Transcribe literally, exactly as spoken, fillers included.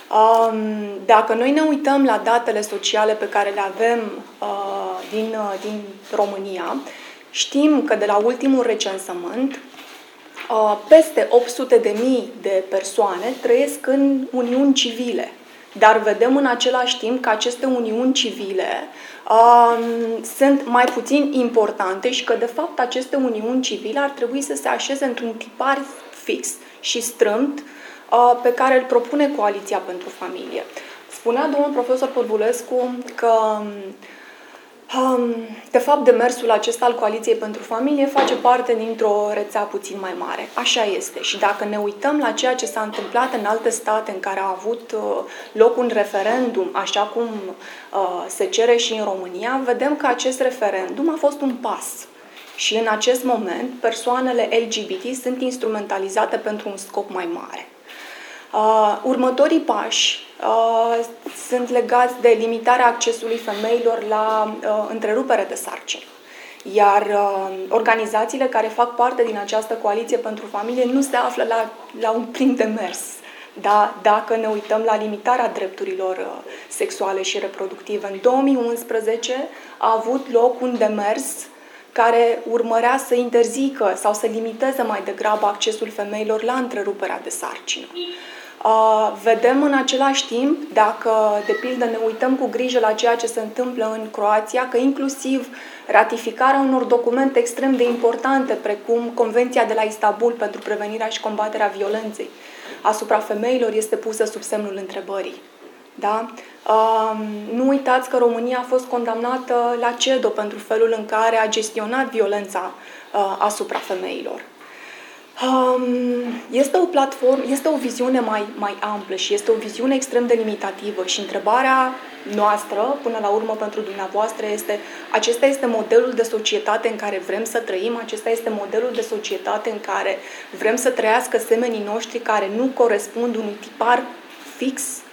Dacă noi ne uităm la datele sociale pe care le avem din, din România, știm că de la ultimul recensământ, peste opt sute de mii de persoane trăiesc în uniuni civile. Dar vedem în același timp că aceste uniuni civile uh, sunt mai puțin importante și că, de fapt, aceste uniuni civile ar trebui să se așeze într-un tipar fix și strâmt uh, pe care îl propune Coaliția pentru Familie. Spunea domnul profesor Părbulescu că de fapt, demersul acesta al Coaliției pentru Familie face parte dintr-o rețea puțin mai mare. Așa este. Și dacă ne uităm la ceea ce s-a întâmplat în alte state în care a avut loc un referendum, așa cum se cere și în România, vedem că acest referendum a fost un pas. Și în acest moment, persoanele L G B T sunt instrumentalizate pentru un scop mai mare. Uh, următorii pași uh, sunt legați de limitarea accesului femeilor la uh, întrerupere de sarcină. Iar uh, organizațiile care fac parte din această Coaliție pentru Familie nu se află la, la un prim demers. Da? Dacă ne uităm la limitarea drepturilor uh, sexuale și reproductive, în două mii unsprezece a avut loc un demers care urmărea să interzică sau să limiteze mai degrabă accesul femeilor la întreruperea de sarcină. Uh, vedem în același timp, dacă de pildă ne uităm cu grijă la ceea ce se întâmplă în Croația, că inclusiv ratificarea unor documente extrem de importante, precum Convenția de la Istanbul pentru prevenirea și combaterea violenței asupra femeilor, este pusă sub semnul întrebării. Da? Uh, nu uitați că România a fost condamnată la CEDO pentru felul în care a gestionat violența uh, asupra femeilor. Este o platformă, este o viziune mai, mai amplă și este o viziune extrem de limitativă și întrebarea noastră, până la urmă pentru dumneavoastră, este: acesta este modelul de societate în care vrem să trăim? Acesta este modelul de societate în care vrem să trăiască semenii noștri care nu corespund unui tipar fix